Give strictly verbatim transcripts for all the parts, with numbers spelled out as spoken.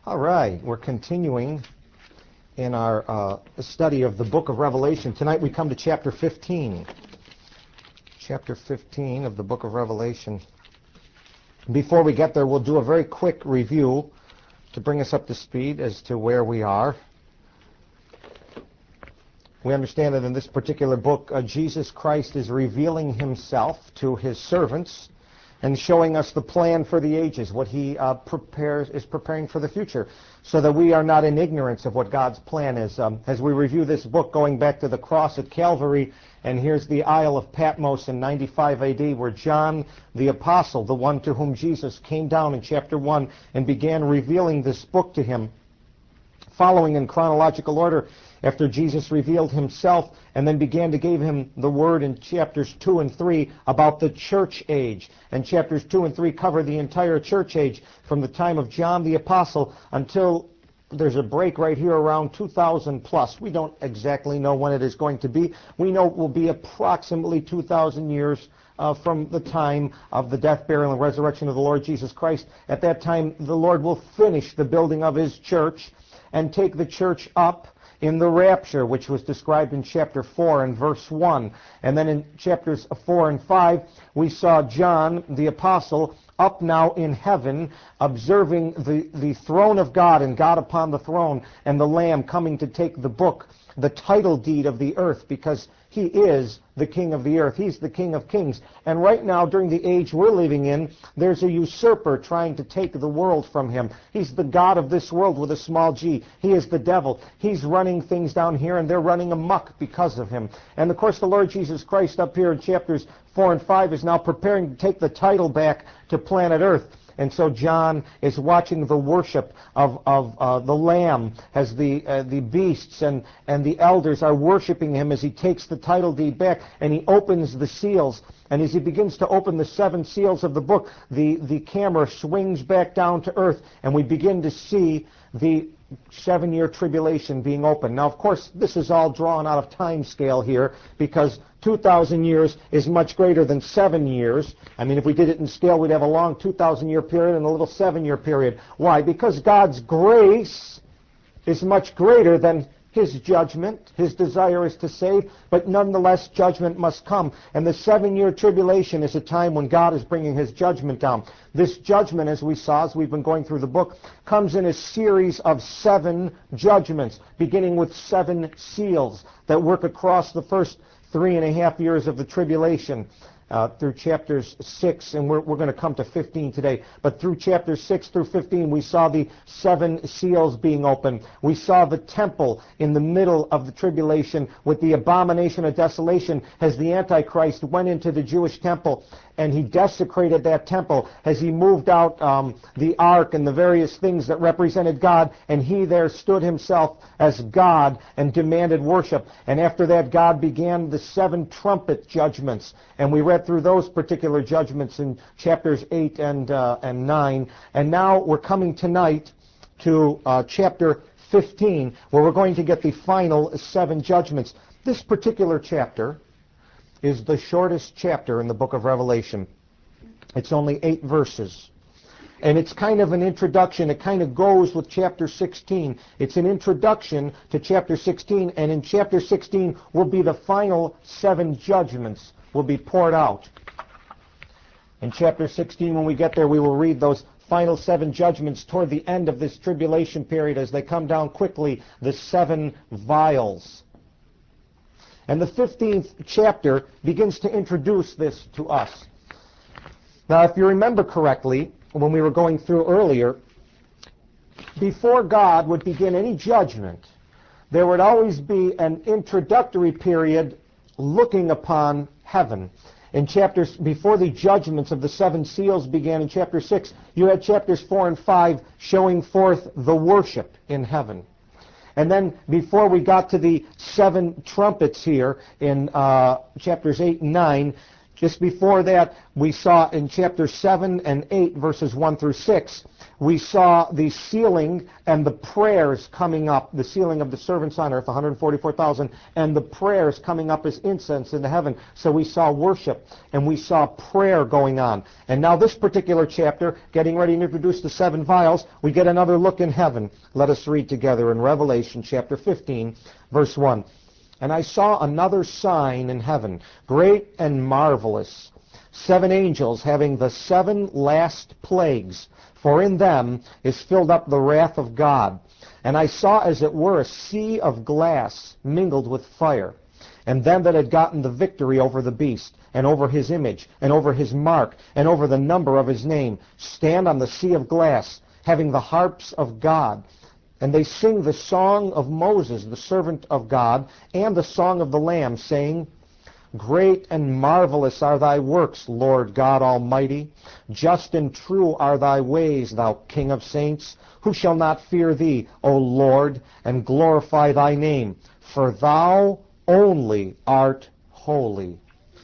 All right, we're continuing in our uh, study of the book of Revelation. Tonight we come to chapter fifteen. Chapter fifteen of the book of Revelation. Before we get there, we'll do a very quick review to bring us up to speed as to where we are. We understand that in this particular book, uh, Jesus Christ is revealing himself to his servants and showing us the plan for the ages, what he uh, prepares is preparing for the future, so that we are not in ignorance of what God's plan is. Um, as we review this book, going back to the cross at Calvary, and here's the Isle of Patmos in ninety-five A D, where John the Apostle, the one to whom Jesus came down in chapter one and began revealing this book to him, following in chronological order after Jesus revealed himself and then began to give him the word in chapters two and three about the church age. And chapters two and three cover the entire church age from the time of John the Apostle until there's a break right here around two thousand plus. We don't exactly know when it is going to be. We know it will be approximately two thousand years Uh, from the time of the death, burial, and resurrection of the Lord Jesus Christ. At that time, the Lord will finish the building of his church and take the church up in the rapture, which was described in chapter four and verse one. And then in chapters four and five, we saw John, the apostle, up now in heaven, observing the, the throne of God and God upon the throne and the Lamb coming to take the book, the title deed of the earth, because he is the king of the earth. He's the king of kings. And right now, during the age we're living in, there's a usurper trying to take the world from him. He's the god of this world with a small g. He is the devil. He's running things down here, and they're running amok because of him. And of course, the Lord Jesus Christ up here in chapters four and five is now preparing to take the title back to planet Earth. And so John is watching the worship of, of uh, the Lamb as the uh, the beasts and, and the elders are worshiping him as he takes the title deed back, and he opens the seals. And as he begins to open the seven seals of the book, the, the camera swings back down to earth, and we begin to see the seven-year tribulation being opened. Now, of course, this is all drawn out of time scale here, because two thousand years is much greater than seven years. I mean, if we did it in scale, we'd have a long two thousand year period and a little seven-year period. Why? Because God's grace is much greater than his judgment. His desire is to save, but nonetheless, judgment must come. And the seven-year tribulation is a time when God is bringing his judgment down. This judgment, as we saw, as we've been going through the book, comes in a series of seven judgments, beginning with seven seals that work across the first three and a half years of the tribulation. Uh, through chapters six, and we're, we're going to come to fifteen today, but through chapters six through fifteen, we saw the seven seals being opened. We saw the temple in the middle of the tribulation with the abomination of desolation as the Antichrist went into the Jewish temple, and he desecrated that temple as he moved out um, the ark and the various things that represented God, and he there stood himself as God and demanded worship. And after that, God began the seven trumpet judgments, and we read through those particular judgments in chapters eight and uh, and nine. And now we're coming tonight to uh, chapter fifteen, where we're going to get the final seven judgments. This particular chapter is the shortest chapter in the book of Revelation. It's only eight verses. And it's kind of an introduction. It kind of goes with chapter sixteen. It's an introduction to chapter sixteen, and in chapter sixteen will be the final seven judgments will be poured out. In chapter sixteen, when we get there, we will read those final seven judgments toward the end of this tribulation period as they come down quickly, the seven vials. And the fifteenth chapter begins to introduce this to us. Now, if you remember correctly, when we were going through earlier, before God would begin any judgment, there would always be an introductory period looking upon heaven. In chapters, before the judgments of the seven seals began in chapter six, you had chapters four and five showing forth the worship in heaven. And then before we got to the seven trumpets here in uh, chapters eight and nine, Just before that, we saw in chapter seven and eight, verses one through six, we saw the sealing and the prayers coming up, the sealing of the servants on earth, one hundred forty-four thousand, and the prayers coming up as incense into heaven. So we saw worship and we saw prayer going on. And now this particular chapter, getting ready to introduce the seven vials, we get another look in heaven. Let us read together in Revelation chapter fifteen, verse one. And I saw another sign in heaven, great and marvelous, seven angels having the seven last plagues, for in them is filled up the wrath of God. And I saw as it were a sea of glass mingled with fire, and them that had gotten the victory over the beast, and over his image, and over his mark, and over the number of his name, stand on the sea of glass, having the harps of God. And they sing the song of Moses, the servant of God, and the song of the Lamb, saying, Great and marvelous are thy works, Lord God Almighty. Just and true are thy ways, thou King of saints. Who shall not fear thee, O Lord, and glorify thy name? For thou only art holy.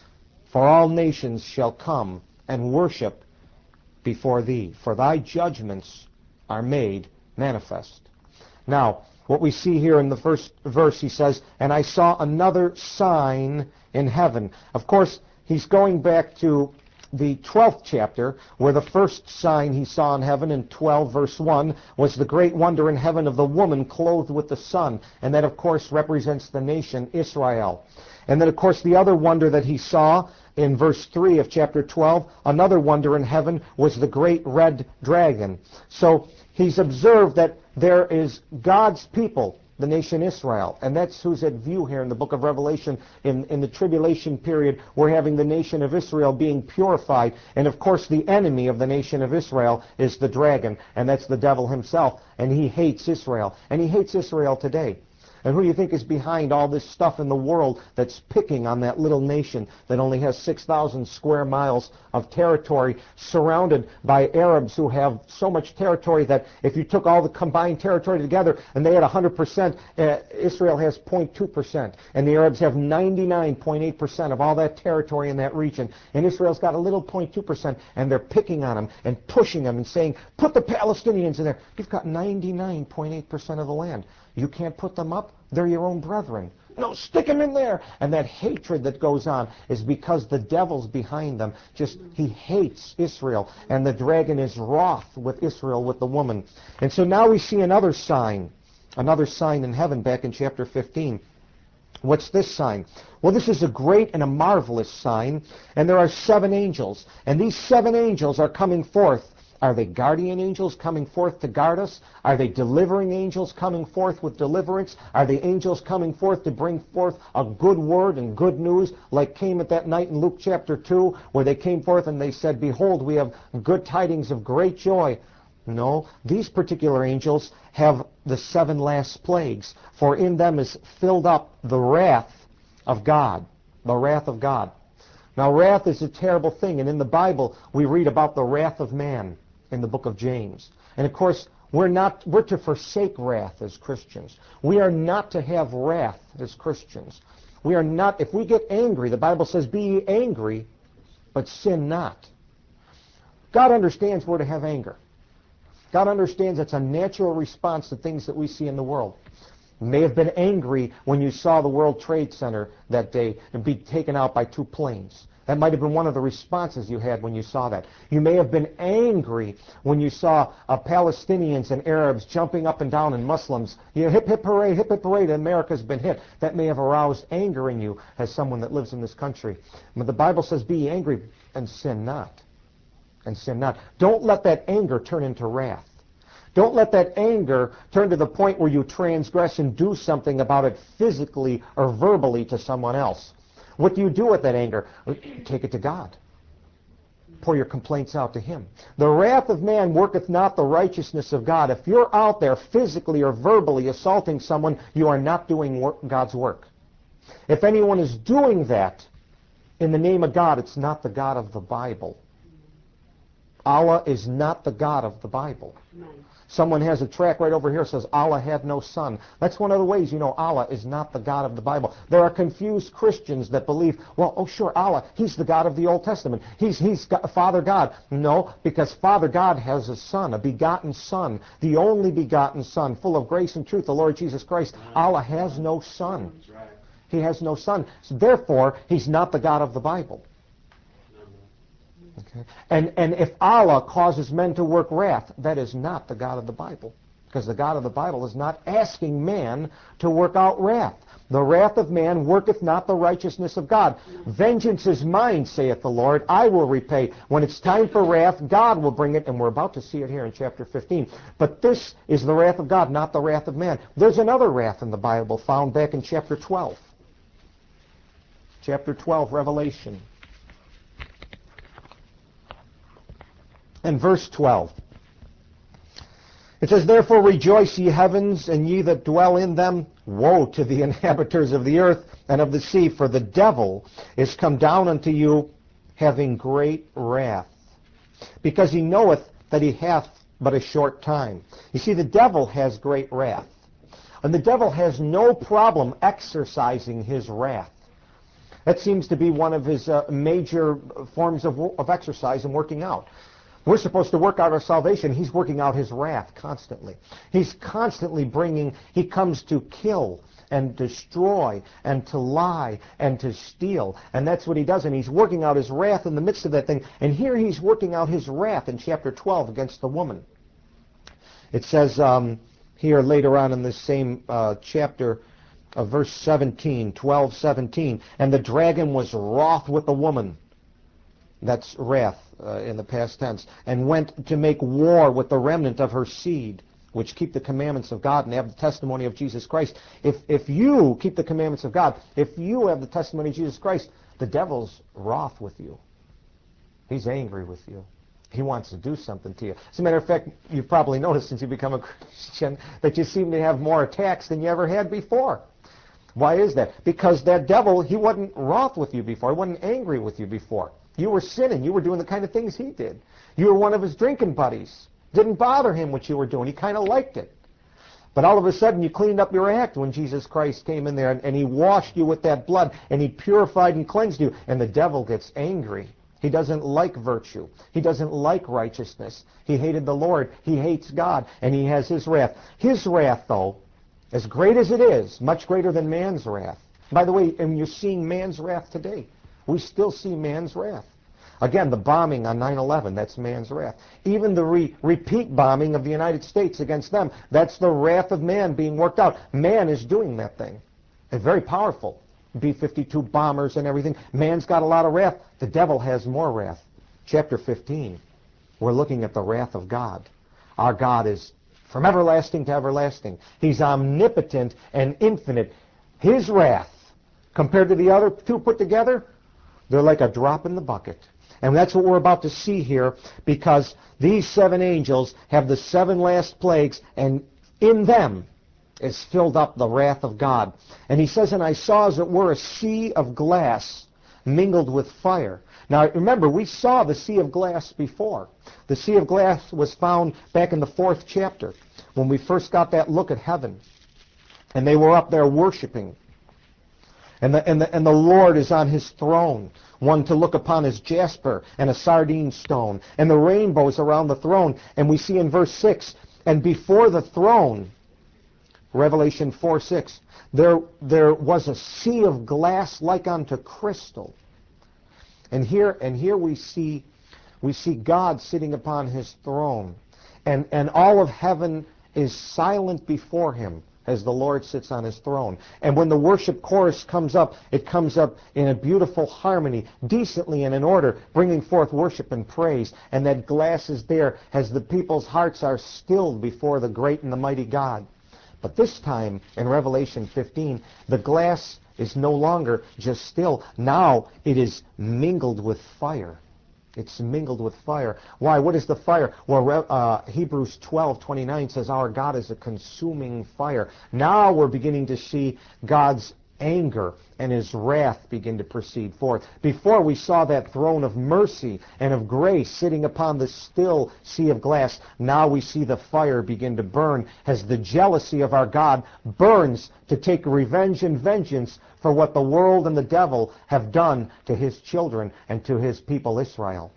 For all nations shall come and worship before thee, for thy judgments are made manifest. Now, what we see here in the first verse, he says, and I saw another sign in heaven. Of course, he's going back to the twelfth chapter, where the first sign he saw in heaven in twelve verse one was the great wonder in heaven of the woman clothed with the sun. And that, of course, represents the nation Israel. And then, of course, the other wonder that he saw in verse three of chapter twelve, another wonder in heaven was the great red dragon. So he's observed that there is God's people, the nation Israel, and that's who's at view here in the book of Revelation. In, in the tribulation period, we're having the nation of Israel being purified, and of course the enemy of the nation of Israel is the dragon, and that's the devil himself, and he hates Israel, and he hates Israel today. And who do you think is behind all this stuff in the world that's picking on that little nation that only has six thousand square miles of territory, surrounded by Arabs who have so much territory that if you took all the combined territory together and they had one hundred percent, uh, Israel has zero point two percent. And the Arabs have ninety-nine point eight percent of all that territory in that region. And Israel's got a little zero point two percent, and they're picking on them and pushing them and saying, put the Palestinians in there. You've got ninety-nine point eight percent of the land. You can't put them up? They're your own brethren. No, stick them in there. And that hatred that goes on is because the devil's behind them. Just, he hates Israel. And the dragon is wroth with Israel, with the woman. And so now we see another sign. Another sign in heaven back in chapter fifteen. What's this sign? Well, this is a great and a marvelous sign. And there are seven angels. And these seven angels are coming forth. Are they guardian angels coming forth to guard us? Are they delivering angels coming forth with deliverance? Are they angels coming forth to bring forth a good word and good news, like came at that night in Luke chapter two, where they came forth and they said, behold, we have good tidings of great joy? No, these particular angels have the seven last plagues, for in them is filled up the wrath of God. The wrath of God. Now, wrath is a terrible thing, and in the Bible we read about the wrath of man in the book of James. And of course, we're not we're to forsake wrath as Christians. We are not to have wrath as Christians. We are not, if we get angry, the Bible says, be ye angry, but sin not. God understands we're to have anger. God understands it's a natural response to things that we see in the world. You may have been angry when you saw the World Trade Center that day and be taken out by two planes. That might have been one of the responses you had when you saw that. You may have been angry when you saw uh, Palestinians and Arabs jumping up and down, and Muslims. You know, hip, hip, hooray, hip, hip, hooray, America's been hit. That may have aroused anger in you as someone that lives in this country. But the Bible says, be ye angry and sin not. And sin not. Don't let that anger turn into wrath. Don't let that anger turn to the point where you transgress and do something about it physically or verbally to someone else. What do you do with that anger? Take it to God. Pour your complaints out to Him. The wrath of man worketh not the righteousness of God. If you're out there physically or verbally assaulting someone, you are not doing work, God's work. If anyone is doing that in the name of God, it's not the God of the Bible. Allah is not the God of the Bible. Amen. Someone has a tract right over here that says Allah had no son. That's one of the ways you know Allah is not the God of the Bible. There are confused Christians that believe, well, oh sure, Allah, He's the God of the Old Testament. He's, he's God, Father God. No, because Father God has a son, a begotten son, the only begotten son, full of grace and truth, the Lord Jesus Christ. Allah has no son. He has no son. So therefore, He's not the God of the Bible. Okay. And, and if Allah causes men to work wrath, that is not the God of the Bible. Because the God of the Bible is not asking man to work out wrath. The wrath of man worketh not the righteousness of God. Vengeance is mine, saith the Lord. I will repay. When it's time for wrath, God will bring it. And we're about to see it here in chapter fifteen. But this is the wrath of God, not the wrath of man. There's another wrath in the Bible found back in chapter twelve. Chapter twelve, Revelation. And verse twelve. It says, Therefore rejoice, ye heavens, and ye that dwell in them. Woe to the inhabitants of the earth and of the sea, for the devil is come down unto you, having great wrath, because he knoweth that he hath but a short time. You see, the devil has great wrath. And the devil has no problem exercising his wrath. That seems to be one of his uh, major forms of, of exercise and working out. We're supposed to work out our salvation. He's working out his wrath constantly. He's constantly bringing, he comes to kill and destroy and to lie and to steal. And that's what he does. And he's working out his wrath in the midst of that thing. And here he's working out his wrath in chapter twelve against the woman. It says um, here later on in this same uh, chapter, uh, verse seventeen, twelve seventeen, and the dragon was wroth with the woman. That's wrath uh, in the past tense. And went to make war with the remnant of her seed, which keep the commandments of God and have the testimony of Jesus Christ. If, if you keep the commandments of God, if you have the testimony of Jesus Christ, the devil's wroth with you. He's angry with you. He wants to do something to you. As a matter of fact, you've probably noticed since you become a Christian that you seem to have more attacks than you ever had before. Why is that? Because that devil, he wasn't wroth with you before. He wasn't angry with you before. You were sinning. You were doing the kind of things he did. You were one of his drinking buddies. Didn't bother him what you were doing. He kind of liked it. But all of a sudden you cleaned up your act when Jesus Christ came in there and, and he washed you with that blood and he purified and cleansed you. And the devil gets angry. He doesn't like virtue. He doesn't like righteousness. He hated the Lord. He hates God. And he has his wrath. His wrath, though, as great as it is, much greater than man's wrath. By the way, and you're seeing man's wrath today. We still see man's wrath. Again, the bombing on nine eleven, that's man's wrath. Even the re- repeat bombing of the United States against them, that's the wrath of man being worked out. Man is doing that thing. It's very powerful. B fifty-two bombers and everything. Man's got a lot of wrath. The devil has more wrath. Chapter fifteen, we're looking at the wrath of God. Our God is from everlasting to everlasting. He's omnipotent and infinite. His wrath, compared to the other two put together, they're like a drop in the bucket. And that's what we're about to see here, because these seven angels have the seven last plagues, and in them is filled up the wrath of God. And he says, and I saw as it were a sea of glass mingled with fire. Now remember, we saw the sea of glass before. The sea of glass was found back in the fourth chapter, when we first got that look at heaven. And they were up there worshiping. And the, and, the, and the Lord is on his throne. One to look upon is jasper and a sardine stone. And the rainbows around the throne. And we see in verse six, and before the throne, Revelation four six, there, there was a sea of glass like unto crystal. And here, and here we see, we see God sitting upon his throne. And, and all of heaven is silent before him, as the Lord sits on his throne. And when the worship chorus comes up, it comes up in a beautiful harmony, decently and in order, bringing forth worship and praise. And that glass is there as the people's hearts are stilled before the great and the mighty God. But this time, in Revelation fifteen, the glass is no longer just still. Now it is mingled with fire. It's mingled with fire. Why? What is the fire? Well, uh, Hebrews twelve twenty-nine says our God is a consuming fire. Now we're beginning to see God's anger and his wrath begin to proceed forth. Before we saw that throne of mercy and of grace sitting upon the still sea of glass. Now we see the fire begin to burn as the jealousy of our God burns to take revenge and vengeance for what the world and the devil have done to his children and to his people Israel.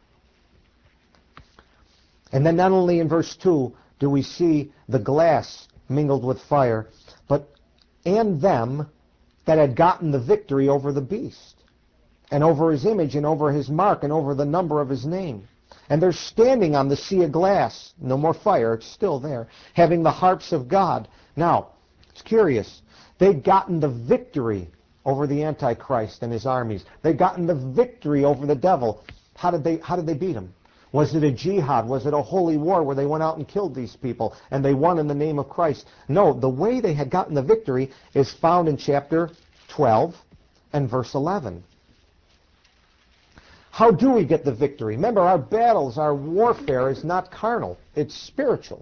And then not only in verse two do we see the glass mingled with fire, but and them that had gotten the victory over the beast, and over his image, and over his mark, and over the number of his name. And they're standing on the sea of glass. No more fire, it's still there, having the harps of God. Now, it's curious. They'd gotten the victory over the Antichrist and his armies. They'd gotten the victory over the devil. How did they, how did they beat him? Was it a jihad? Was it a holy war where they went out and killed these people and they won in the name of Christ? No, the way they had gotten the victory is found in chapter twelve and verse eleven. How do we get the victory? Remember, our battles, our warfare is not carnal. It's spiritual.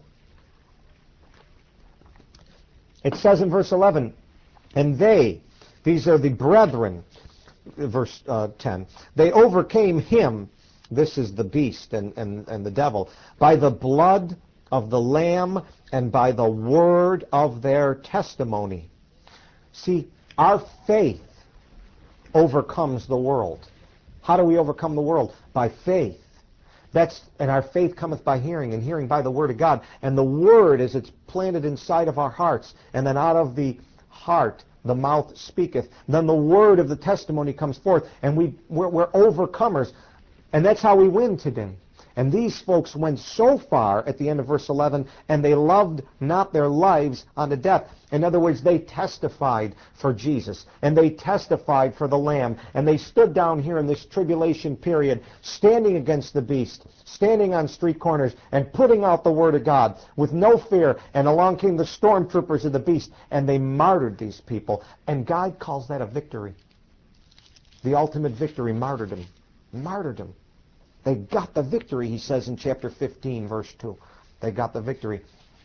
It says in verse eleven, and they, these are the brethren, verse uh, ten, they overcame him. This is the beast and, and, and the devil, by the blood of the Lamb and by the word of their testimony. See, our faith overcomes the world. How do we overcome the world? By faith. That's, and our faith cometh by hearing, and hearing by the word of God. And the word, as it's planted inside of our hearts, and then out of the heart the mouth speaketh. Then the word of the testimony comes forth, and we, we're, we're overcomers. And that's how we win today. And these folks went so far at the end of verse eleven, and they loved not their lives unto death. In other words, they testified for Jesus, and they testified for the Lamb, and they stood down here in this tribulation period, standing against the beast, standing on street corners, and putting out the word of God with no fear. And along came the stormtroopers of the beast, and they martyred these people. And God calls that a victory. The ultimate victory, martyrdom. Martyrdom. They got the victory, he says in chapter fifteen, verse two. They got the victory.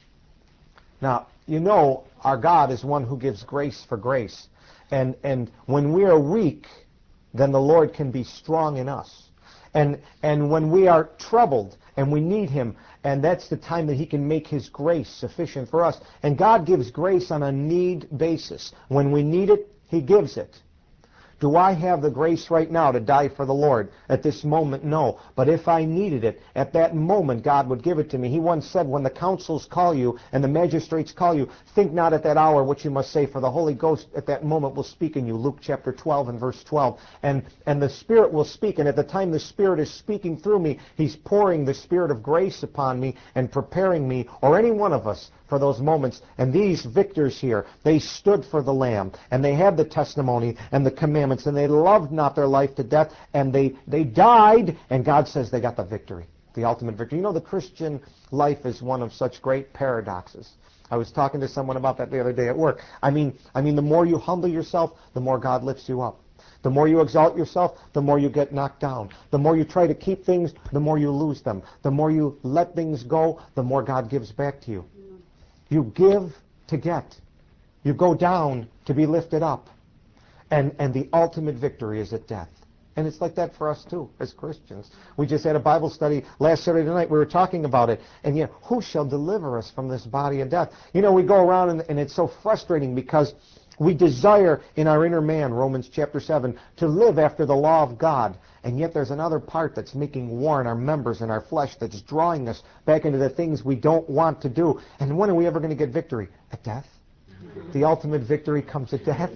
Now, you know, our God is one who gives grace for grace. And, and when we are weak, then the Lord can be strong in us. And, and when we are troubled and we need him, and that's the time that he can make his grace sufficient for us. And God gives grace on a need basis. When we need it, he gives it. Do I have the grace right now to die for the Lord? At this moment, no. But if I needed it, at that moment, God would give it to me. He once said, when the councils call you and the magistrates call you, think not at that hour what you must say, for the Holy Ghost at that moment will speak in you. Luke chapter twelve and verse twelve. And, and the Spirit will speak, and at the time the Spirit is speaking through me, he's pouring the Spirit of grace upon me and preparing me, or any one of us, for those moments. And these victors here, they stood for the Lamb, and they had the testimony and the commandments, and they loved not their life to death, and they, they died, and God says they got the victory, the ultimate victory. You know, the Christian life is one of such great paradoxes. I was talking to someone about that the other day at work. I mean, I mean, the more you humble yourself, the more God lifts you up. The more you exalt yourself, the more you get knocked down. The more you try to keep things, the more you lose them. The more you let things go, the more God gives back to you. You give to get. You go down to be lifted up. And, and the ultimate victory is at death. And it's like that for us too, as Christians. We just had a Bible study last Saturday night. We were talking about it. And yet, who shall deliver us from this body of death? You know, we go around and, and it's so frustrating because we desire in our inner man, Romans chapter seven, to live after the law of God. And yet there's another part that's making war in our members and our flesh that's drawing us back into the things we don't want to do. And when are we ever going to get victory? At death? The ultimate victory comes at death.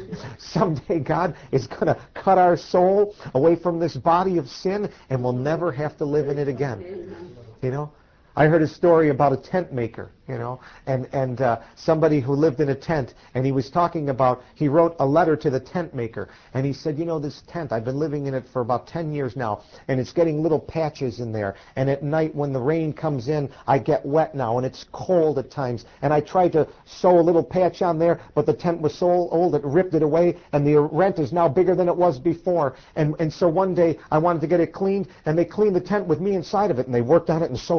Someday God is going to cut our soul away from this body of sin and we'll never have to live in it again. You know? I heard a story about a tent maker, you know, and, and uh, somebody who lived in a tent, and he was talking about, he wrote a letter to the tent maker, and he said, you know, this tent, I've been living in it for about ten years now, and it's getting little patches in there, and at night when the rain comes in, I get wet now, and it's cold at times, and I tried to sew a little patch on there, but the tent was so old it ripped it away, and the rent is now bigger than it was before, and, and so one day I wanted to get it cleaned, and they cleaned the tent with me inside of it, and they worked on it and sewed it up, and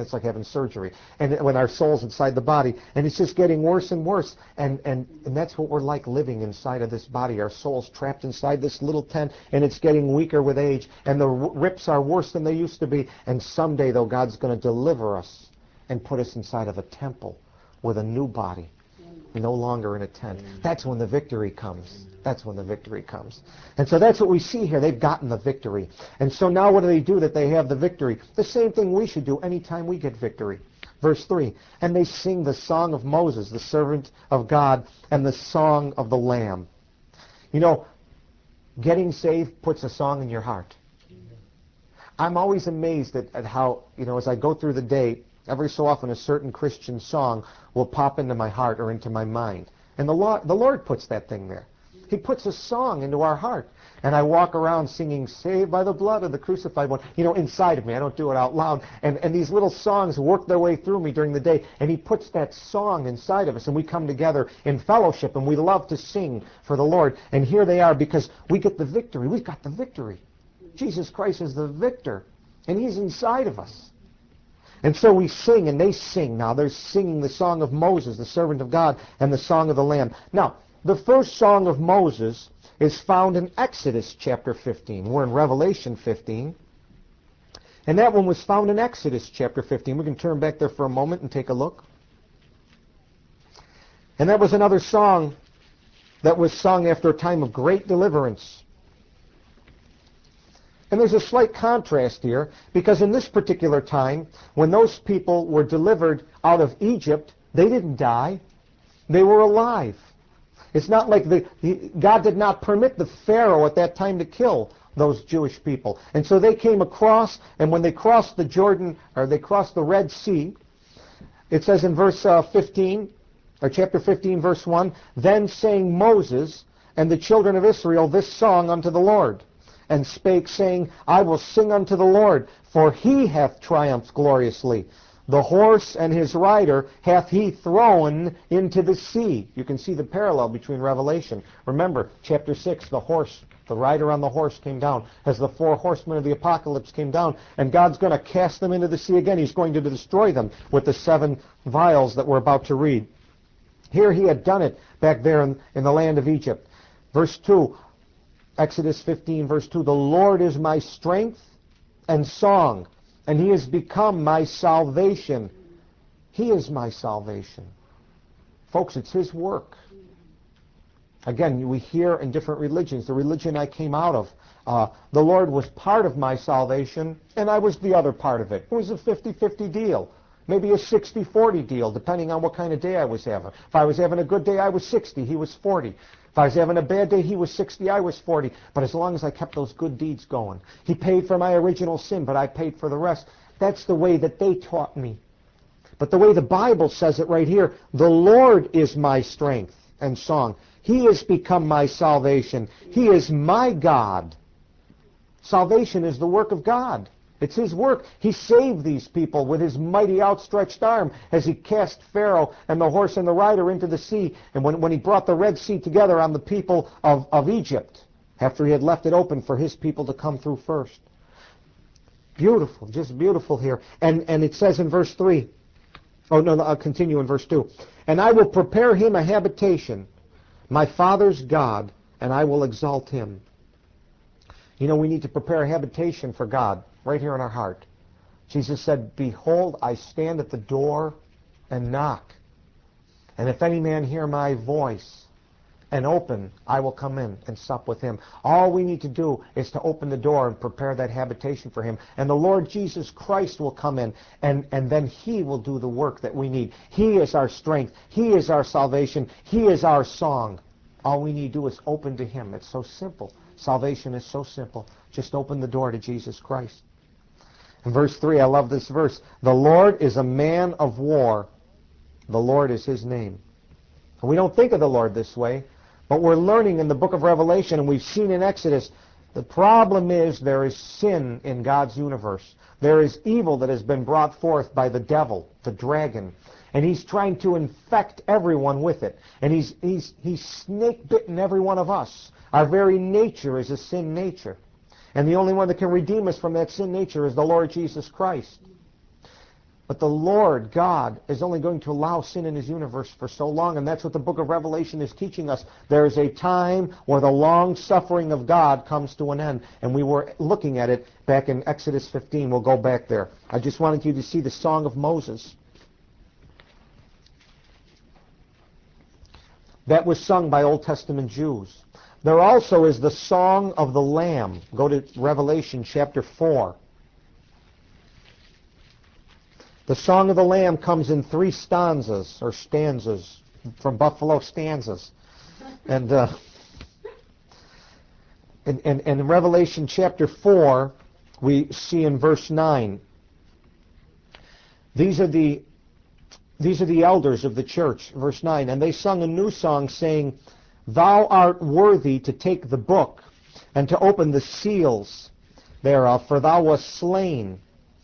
it's like having surgery. And when our soul's inside the body, and it's just getting worse and worse. And, and, and that's what we're like living inside of this body. Our soul's trapped inside this little tent, and it's getting weaker with age. And the rips are worse than they used to be. And someday, though, God's going to deliver us and put us inside of a temple with a new body. No longer in a tent. That's when the victory comes. That's when the victory comes. And so that's what we see here. They've gotten the victory. And so now what do they do that they have the victory? The same thing we should do anytime we get victory. Verse three, and they sing the song of Moses, the servant of God, and the song of the Lamb. You know, getting saved puts a song in your heart. I'm always amazed at, at how, you know, as I go through the day, every so often a certain Christian song will pop into my heart or into my mind. And the Lord, the Lord puts that thing there. He puts a song into our heart. And I walk around singing, saved by the blood of the crucified one, you know, inside of me. I don't do it out loud. And, and these little songs work their way through me during the day. And he puts that song inside of us. And we come together in fellowship. And we love to sing for the Lord. And here they are because we get the victory. We've got the victory. Jesus Christ is the victor. And he's inside of us. And so we sing, and they sing. Now, they're singing the song of Moses, the servant of God, and the song of the Lamb. Now, the first song of Moses is found in Exodus chapter fifteen. We're in Revelation fifteen. And that one was found in Exodus chapter fifteen. We can turn back there for a moment and take a look. And that was another song that was sung after a time of great deliverance. And there's a slight contrast here, because in this particular time, when those people were delivered out of Egypt, they didn't die. They were alive. It's not like the, the God did not permit the Pharaoh at that time to kill those Jewish people. And so they came across, and when they crossed the Jordan, or they crossed the Red Sea, it says in verse uh, fifteen, or chapter fifteen, verse one, then sang Moses and the children of Israel this song unto the Lord, and spake, saying, I will sing unto the Lord, for he hath triumphed gloriously. The horse and his rider hath he thrown into the sea. You can see the parallel between Revelation. Remember, chapter six, the horse, the rider on the horse came down, as the four horsemen of the apocalypse came down, and God's going to cast them into the sea again. He's going to destroy them with the seven vials that we're about to read. Here he had done it back there in, in the land of Egypt. Verse two, Exodus fifteen, verse two, the Lord is my strength and song, and he has become my salvation. He is my salvation. Folks, it's his work. Again, we hear in different religions, the religion I came out of, uh, the Lord was part of my salvation, and I was the other part of it. It was a fifty-fifty deal. Maybe a sixty forty deal, depending on what kind of day I was having. If I was having a good day, I was sixty, he was forty. If I was having a bad day, he was sixty, I was forty. But as long as I kept those good deeds going. He paid for my original sin, but I paid for the rest. That's the way that they taught me. But the way the Bible says it right here, the Lord is my strength and song. He has become my salvation. He is my God. Salvation is the work of God. It's his work. He saved these people with his mighty outstretched arm as he cast Pharaoh and the horse and the rider into the sea. And when, when he brought the Red Sea together on the people of, of Egypt, after he had left it open for his people to come through first. Beautiful, just beautiful here. And, and it says in verse three, oh no, no, I'll continue in verse two. And I will prepare him a habitation, my father's God, and I will exalt him. You know, we need to prepare a habitation for God right here in our heart. Jesus said, behold, I stand at the door and knock. And if any man hear my voice and open, I will come in and sup with him. All we need to do is to open the door and prepare that habitation for him. And the Lord Jesus Christ will come in, and, and then he will do the work that we need. He is our strength. He is our salvation. He is our song. All we need to do is open to him. It's so simple. Salvation is so simple. Just open the door to Jesus Christ. In verse three, I love this verse. The Lord is a man of war. The Lord is his name. And we don't think of the Lord this way, but we're learning in the book of Revelation, and we've seen in Exodus, the problem is there is sin in God's universe. There is evil that has been brought forth by the devil, the dragon. And he's trying to infect everyone with it. And he's, he's, he's snake-bitten every one of us. Our very nature is a sin nature. And the only one that can redeem us from that sin nature is the Lord Jesus Christ. But the Lord God is only going to allow sin in his universe for so long, and that's what the book of Revelation is teaching us. There is a time where the long suffering of God comes to an end, and we were looking at it back in Exodus fifteen. We'll go back there. I just wanted you to see the Song of Moses. That was sung by Old Testament Jews. There also is the Song of the Lamb. Go to Revelation chapter four. The Song of the Lamb comes in three stanzas, or stanzas, from Buffalo stanzas. And uh, in, in, in Revelation chapter four, we see in verse nine, these are the these are the elders of the church, verse nine, and they sung a new song, saying, Thou art worthy to take the book and to open the seals thereof, for thou wast slain.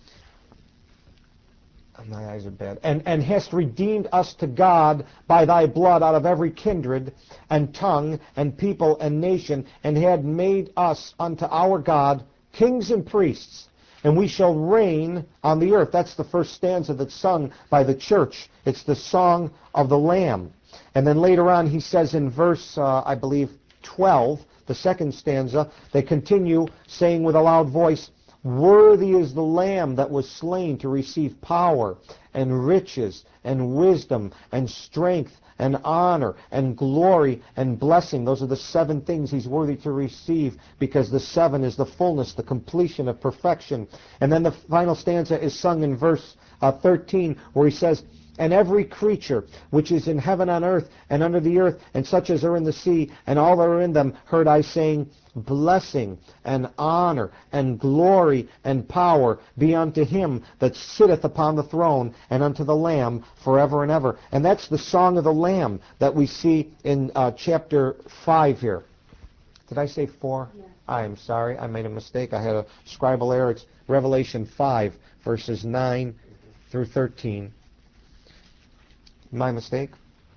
My eyes are bad. And, and hast redeemed us to God by thy blood out of every kindred and tongue and people and nation, and had made us unto our God kings and priests, and we shall reign on the earth. That's the first stanza that's sung by the church. It's the Song of the Lamb. And then later on he says in verse, uh, I believe, twelve, the second stanza, they continue saying with a loud voice, Worthy is the Lamb that was slain to receive power and riches and wisdom and strength and honor and glory and blessing. Those are the seven things he's worthy to receive, because the seven is the fullness, the completion of perfection. And then the final stanza is sung in verse uh, thirteen, where he says, And every creature which is in heaven, on earth, and under the earth, and such as are in the sea, and all that are in them, heard I saying, Blessing and honor and glory and power be unto him that sitteth upon the throne, and unto the Lamb forever and ever. And that's the Song of the Lamb that we see in uh, chapter five here. Did I say four? Yeah. I'm sorry, I made a mistake. I had a scribal error. It's Revelation five, verses nine through thirteen. My mistake?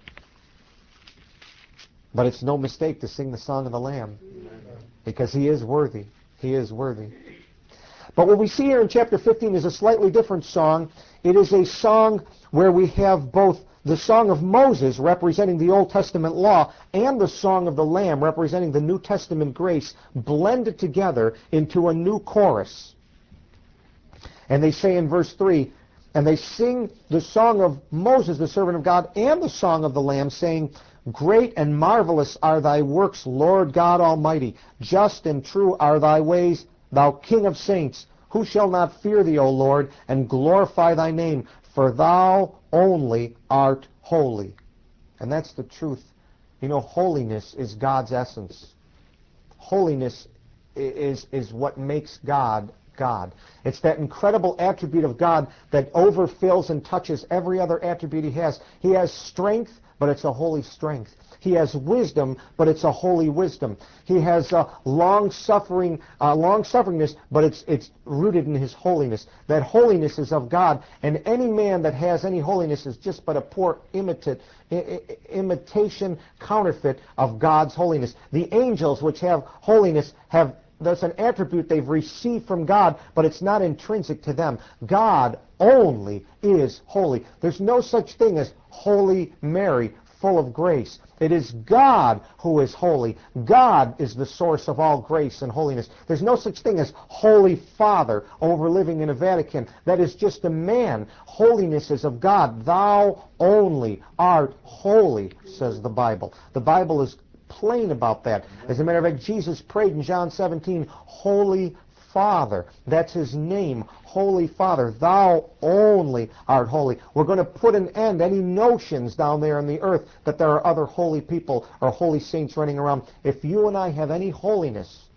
But it's no mistake to sing the Song of the Lamb, because he is worthy. He is worthy. But what we see here in chapter fifteen is a slightly different song. It is a song where we have both the Song of Moses, representing the Old Testament law, and the Song of the Lamb, representing the New Testament grace, blended together into a new chorus. And they say in verse three, And they sing the song of Moses, the servant of God, and the Song of the Lamb, saying, Great and marvelous are thy works, Lord God Almighty. Just and true are thy ways, thou King of saints. Who shall not fear thee, O Lord, and glorify thy name? For thou only art holy. And that's the truth. You know, holiness is God's essence. Holiness is, is what makes God God. It's that incredible attribute of God that overfills and touches every other attribute he has. He has strength, but it's a holy strength. He has wisdom, but it's a holy wisdom. He has uh, long-suffering, uh, long-sufferingness, but it's it's rooted in his holiness. That holiness is of God, and any man that has any holiness is just but a poor imitate, I- I- imitation, counterfeit of God's holiness. The angels, which have holiness, have that's an attribute they've received from God, but it's not intrinsic to them. God only is holy. There's no such thing as Holy Mary, full of grace. It is God who is holy. God is the source of all grace and holiness. There's no such thing as Holy Father over living in a Vatican. That is just a man. Holiness is of God. Thou only art holy, says the Bible. The Bible is plain about that. As a matter of fact, Jesus prayed in John seventeen, Holy Father. That's his name, Holy Father. Thou only art holy. We're going to put an end to any notions down there on the earth that there are other holy people or holy saints running around. If you and I have any holiness,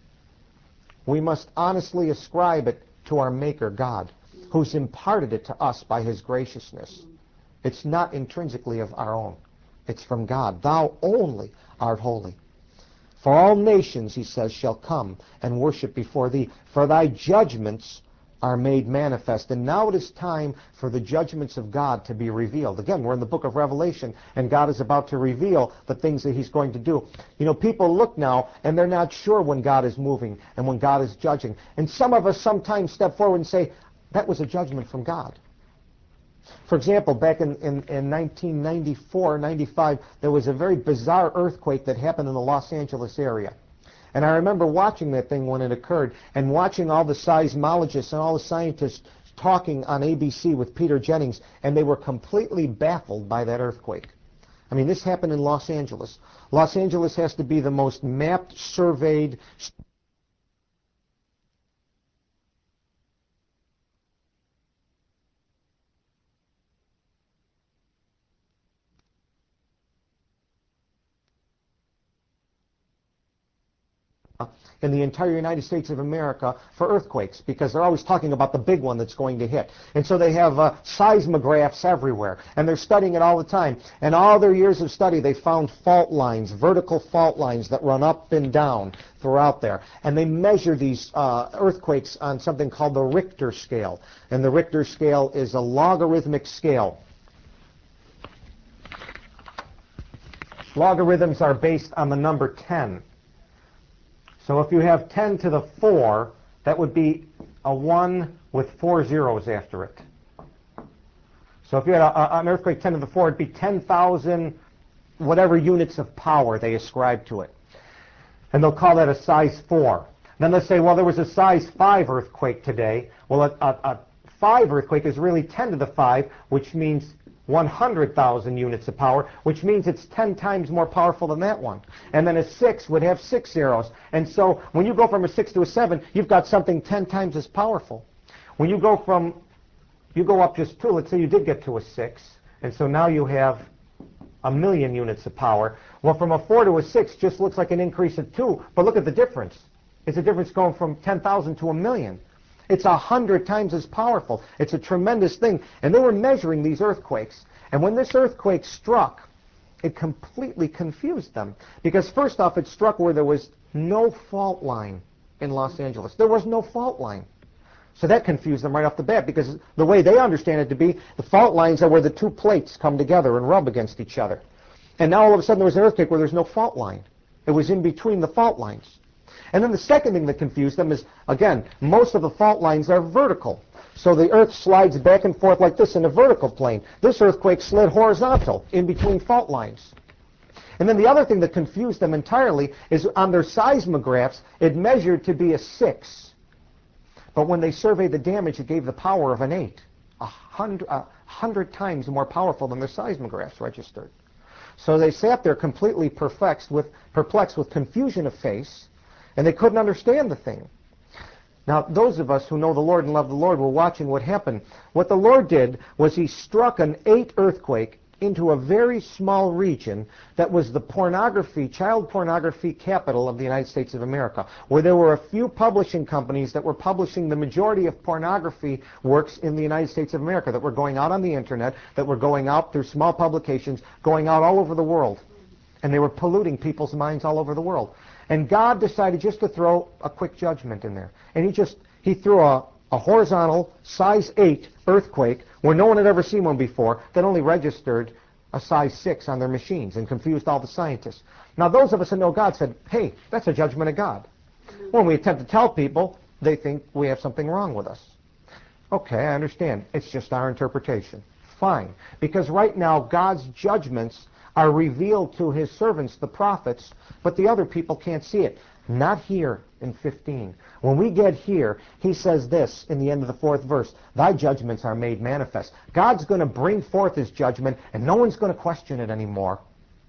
we must honestly ascribe it to our Maker, God, who's imparted it to us by his graciousness. It's not intrinsically of our own. It's from God. Thou only art holy. For all nations, he says, shall come and worship before thee. For thy judgments are made manifest. And now it is time for the judgments of God to be revealed. Again, we're in the book of Revelation, and God is about to reveal the things that he's going to do. You know, people look now, and they're not sure when God is moving and when God is judging. And some of us sometimes step forward and say, that was a judgment from God. For example, back in, in, in nineteen ninety-four, ninety-five, there was a very bizarre earthquake that happened in the Los Angeles area. And I remember watching that thing when it occurred and watching all the seismologists and all the scientists talking on A B C with Peter Jennings, and they were completely baffled by that earthquake. I mean, this happened in Los Angeles. Los Angeles has to be the most mapped, surveyed, in the entire United States of America for earthquakes, because they're always talking about the big one that's going to hit. And so they have uh, seismographs everywhere, and they're studying it all the time. And all their years of study, they found fault lines, vertical fault lines that run up and down throughout there. And they measure these uh, earthquakes on something called the Richter scale. And the Richter scale is a logarithmic scale. Logarithms are based on the number ten. So if you have ten to the four, that would be a one with four zeros after it. So if you had a, a, an earthquake ten to the four, it'd be ten thousand whatever units of power they ascribe to it. And they'll call that a size four. Then they'll say, well, there was a size five earthquake today. Well, a, a, a five earthquake is really ten to the five, which means one hundred thousand units of power, which means it's ten times more powerful than that one. And then a six would have six zeros. And so when you go from a six to a seven, you've got something ten times as powerful. When you go from, you go up just two, let's say you did get to a six, and so now you have a million units of power. Well, from a four to a six just looks like an increase of two, but look at the difference. It's a difference going from ten thousand to a million. It's a hundred times as powerful. It's a tremendous thing. And they were measuring these earthquakes. And when this earthquake struck, it completely confused them. Because first off, it struck where there was no fault line in Los Angeles. There was no fault line. So that confused them right off the bat, because the way they understand it to be, the fault lines are where the two plates come together and rub against each other. And now all of a sudden there was an earthquake where there's no fault line. It was in between the fault lines. And then the second thing that confused them is, again, most of the fault lines are vertical. So the earth slides back and forth like this in a vertical plane. This earthquake slid horizontal in between fault lines. And then the other thing that confused them entirely is on their seismographs, it measured to be a six. But when they surveyed the damage, it gave the power of an eight. A hundred, a hundred times more powerful than their seismographs registered. So they sat there completely perplexed with, perplexed with confusion of face, and they couldn't understand the thing. Now, those of us who know the Lord and love the Lord were watching what happened. What the Lord did was he struck an eight earthquake into a very small region that was the pornography, child pornography capital of the United States of America, where there were a few publishing companies that were publishing the majority of pornography works in the United States of America, that were going out on the internet, that were going out through small publications, going out all over the world. And they were polluting people's minds all over the world. And God decided just to throw a quick judgment in there. And he just, he threw a, a horizontal size eight earthquake where no one had ever seen one before that only registered a size six on their machines and confused all the scientists. Now those of us that know God said, hey, that's a judgment of God. When we attempt to tell people, they think we have something wrong with us. Okay, I understand. It's just our interpretation. Fine. Because right now God's judgments are revealed to his servants, the prophets, but the other people can't see it. Not here in fifteen. When we get here, he says this in the end of the fourth verse, thy judgments are made manifest. God's going to bring forth his judgment, and no one's going to question it anymore.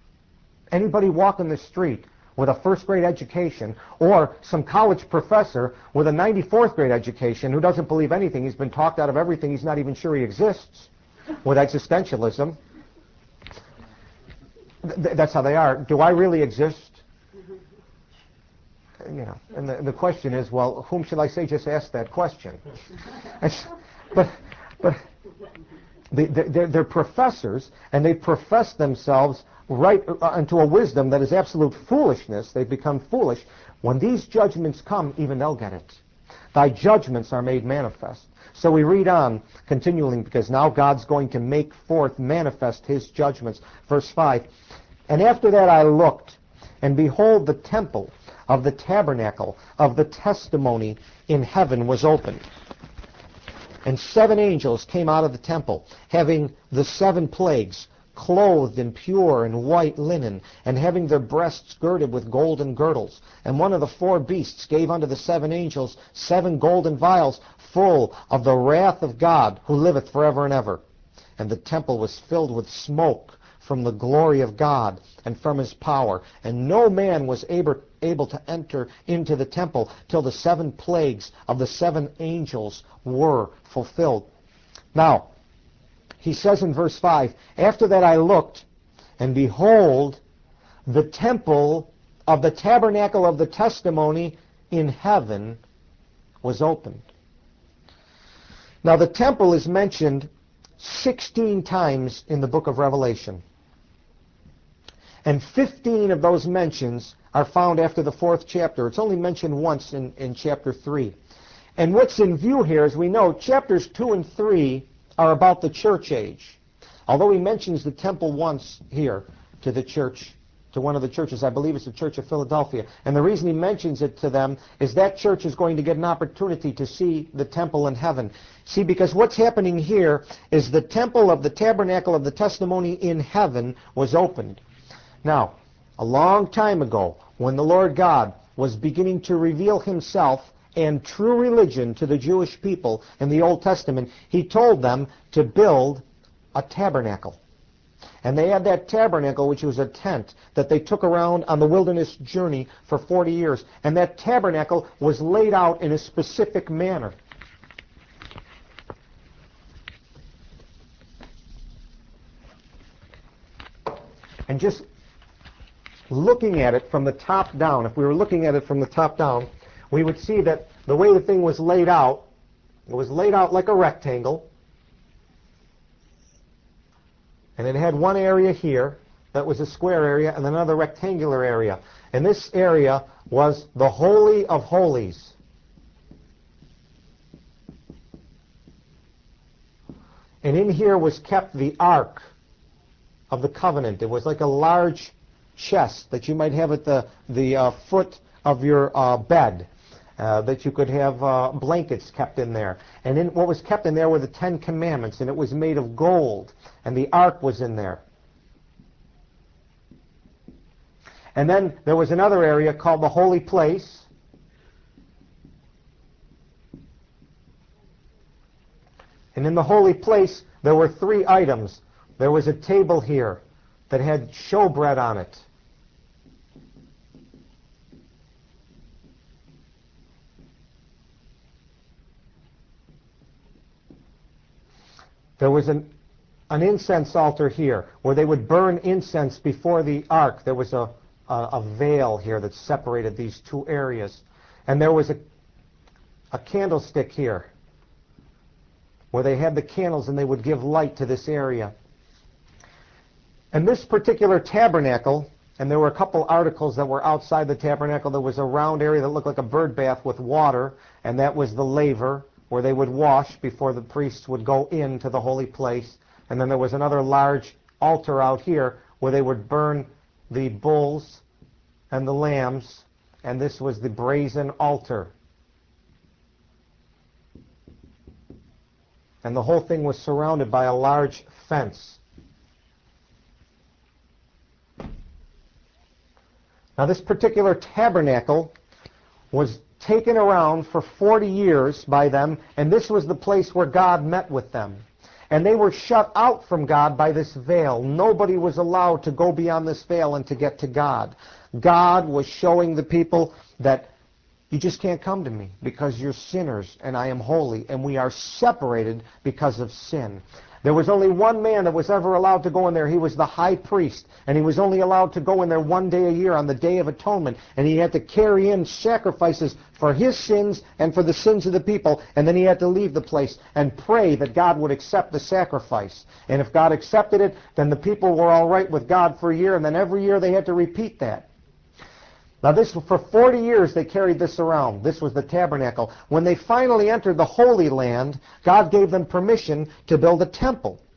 Anybody walking the street with a first grade education, or some college professor with a ninety-fourth grade education who doesn't believe anything, he's been talked out of everything, he's not even sure he exists, with existentialism. Th- that's how they are. Do I really exist? You know, and the, the question is, well, whom should I say just ask that question? but but they, they're, they're professors, and they profess themselves right into a wisdom that is absolute foolishness. They've become foolish. When these judgments come, even they'll get it. Thy judgments are made manifest. So we read on, continuing, because now God's going to make forth manifest his judgments. Verse five, and after that I looked, and behold, the temple of the tabernacle of the testimony in heaven was opened. And seven angels came out of the temple, having the seven plagues, clothed in pure and white linen, and having their breasts girded with golden girdles. And one of the four beasts gave unto the seven angels seven golden vials, full of the wrath of God, who liveth forever and ever. And the temple was filled with smoke from the glory of God and from his power. And no man was able, able to enter into the temple till the seven plagues of the seven angels were fulfilled. Now, he says in verse five, after that I looked, and behold, the temple of the tabernacle of the testimony in heaven was opened. Now, the temple is mentioned sixteen times in the book of Revelation. And fifteen of those mentions are found after the fourth chapter. It's only mentioned once in, in chapter three. And what's in view here, as we know, chapters two and three are about the church age. Although he mentions the temple once here to the church, to one of the churches, I believe it's the Church of Philadelphia. And the reason he mentions it to them is that church is going to get an opportunity to see the temple in heaven. See, because what's happening here is the temple of the tabernacle of the testimony in heaven was opened. Now, a long time ago, when the Lord God was beginning to reveal himself and true religion to the Jewish people in the Old Testament, he told them to build a tabernacle. And they had that tabernacle, which was a tent that they took around on the wilderness journey for forty years. And that tabernacle was laid out in a specific manner. And just looking at it from the top down, if we were looking at it from the top down, we would see that the way the thing was laid out, it was laid out like a rectangle. And it had one area here that was a square area and another rectangular area. And this area was the Holy of Holies. And in here was kept the Ark of the Covenant. It was like a large chest that you might have at the, the uh, foot of your uh, bed. Uh, that you could have uh, blankets kept in there. And in, what was kept in there were the Ten Commandments, and it was made of gold, and the Ark was in there. And then there was another area called the Holy Place. And in the Holy Place, there were three items. There was a table here that had showbread on it. There was an, an incense altar here where they would burn incense before the ark. There was a, a, a veil here that separated these two areas. And there was a, a candlestick here where they had the candles and they would give light to this area. And this particular tabernacle, and there were a couple articles that were outside the tabernacle. There was a round area that looked like a bird bath with water, and that was the laver, where they would wash before the priests would go into the holy place. And then there was another large altar out here where they would burn the bulls and the lambs, and this was the brazen altar. And the whole thing was surrounded by a large fence. Now, this particular tabernacle was taken around for forty years by them, and this was the place where God met with them. And they were shut out from God by this veil. Nobody was allowed to go beyond this veil and to get to God. God was showing the people that you just can't come to me because you're sinners and I am holy, and we are separated because of sin. There was only one man that was ever allowed to go in there. He was the high priest, and he was only allowed to go in there one day a year on the Day of Atonement, and he had to carry in sacrifices for his sins and for the sins of the people, and then he had to leave the place and pray that God would accept the sacrifice. And if God accepted it, then the people were all right with God for a year, and then every year they had to repeat that. Now, this for forty years they carried this around. This was the tabernacle. When they finally entered the Holy Land, God gave them permission to build a temple.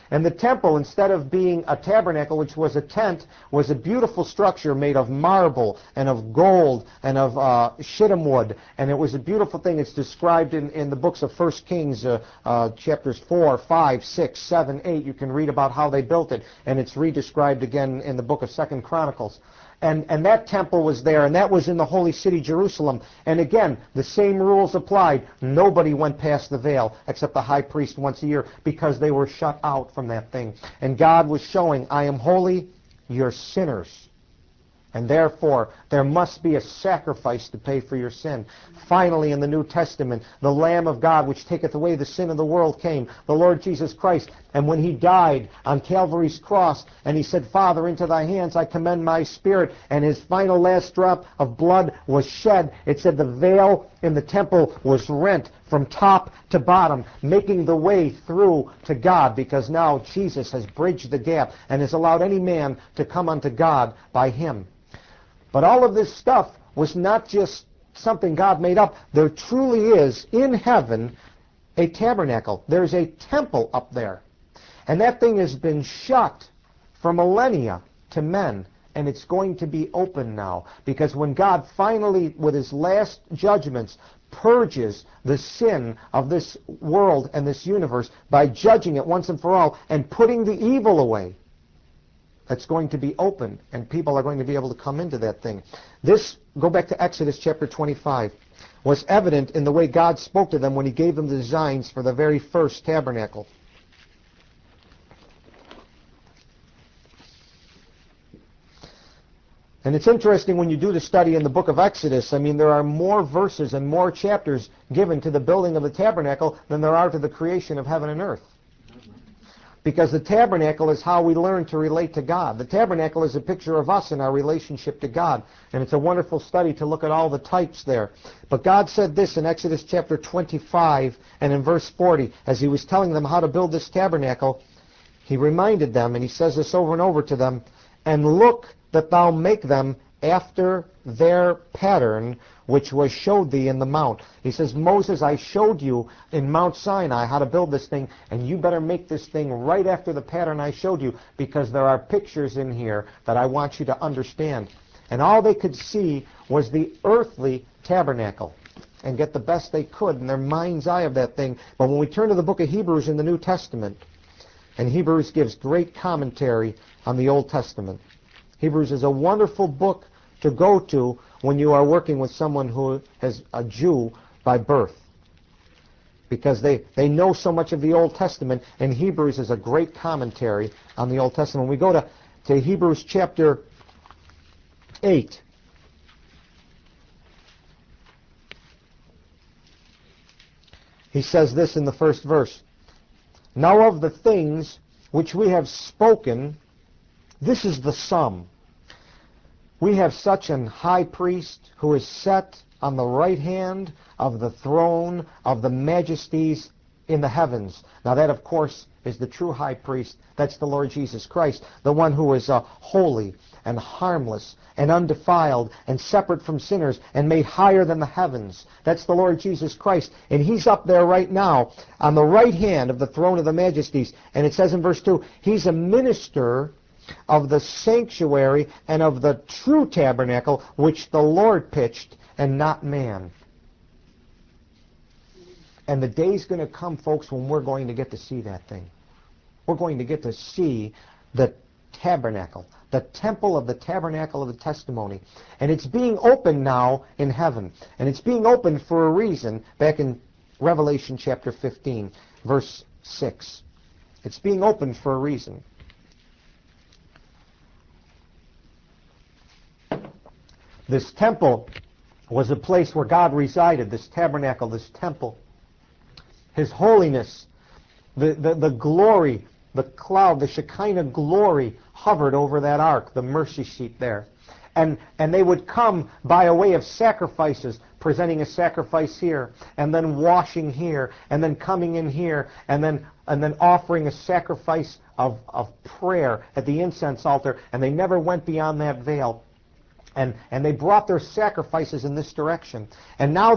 And the temple, instead of being a tabernacle, which was a tent, was a beautiful structure made of marble and of gold and of uh, shittim wood. And it was a beautiful thing. It's described in, in the books of First Kings, uh, uh, chapters four, five, six, seven, eight. You can read about how they built it. And it's redescribed again in the book of Second Chronicles. And, and that temple was there, and that was in the holy city, Jerusalem. And again, the same rules applied. Nobody went past the veil except the high priest once a year because they were shut out from that thing. And God was showing, I am holy, you're sinners. And therefore, there must be a sacrifice to pay for your sin. Finally, in the New Testament, the Lamb of God, which taketh away the sin of the world, came, the Lord Jesus Christ. And when he died on Calvary's cross, and he said, Father, into thy hands I commend my spirit, and his final last drop of blood was shed, it said the veil in the temple was rent from top to bottom, making the way through to God, because now Jesus has bridged the gap and has allowed any man to come unto God by him. But all of this stuff was not just something God made up. There truly is, in heaven, a tabernacle. There's a temple up there. And that thing has been shut for millennia to men. And it's going to be open now. Because when God finally, with his last judgments, purges the sin of this world and this universe by judging it once and for all and putting the evil away, that's going to be open, and people are going to be able to come into that thing. This, go back to Exodus chapter twenty-five, was evident in the way God spoke to them when he gave them the designs for the very first tabernacle. And it's interesting when you do the study in the book of Exodus. I mean, there are more verses and more chapters given to the building of the tabernacle than there are to the creation of heaven and earth. Because the tabernacle is how we learn to relate to God. The tabernacle is a picture of us and our relationship to God. And it's a wonderful study to look at all the types there. But God said this in Exodus chapter twenty-five and in verse forty, as he was telling them how to build this tabernacle, he reminded them, and he says this over and over to them, and look that thou make them after their pattern, which was showed thee in the mount. He says, Moses, I showed you in Mount Sinai how to build this thing, and you better make this thing right after the pattern I showed you, because there are pictures in here that I want you to understand. And all they could see was the earthly tabernacle and get the best they could in their mind's eye of that thing. But when we turn to the book of Hebrews in the New Testament, and Hebrews gives great commentary on the Old Testament. Hebrews is a wonderful book to go to when you are working with someone who is a Jew by birth, because they, they know so much of the Old Testament, and Hebrews is a great commentary on the Old Testament. We go to, to Hebrews chapter eight. He says this in the first verse, Now of the things which we have spoken, this is the sum. We have such an high priest who is set on the right hand of the throne of the majesties in the heavens. Now that, of course, is the true high priest. That's the Lord Jesus Christ, the one who is uh, holy and harmless and undefiled and separate from sinners and made higher than the heavens. That's the Lord Jesus Christ. And he's up there right now on the right hand of the throne of the majesties. And it says in verse two, he's a minister of the sanctuary and of the true tabernacle which the Lord pitched and not man. And the day's going to come, folks, when we're going to get to see that thing. We're going to get to see the tabernacle, the temple of the tabernacle of the testimony. And it's being opened now in heaven. And it's being opened for a reason, back in Revelation chapter fifteen, verse six. It's being opened for a reason. This temple was a place where God resided, this tabernacle, this temple. His holiness, the, the, the glory, the cloud, the Shekinah glory hovered over that ark, the mercy seat there. And, and they would come by a way of sacrifices, presenting a sacrifice here, and then washing here, and then coming in here, and then, and then offering a sacrifice of, of prayer at the incense altar, and they never went beyond that veil. And, and they brought their sacrifices in this direction. And now this,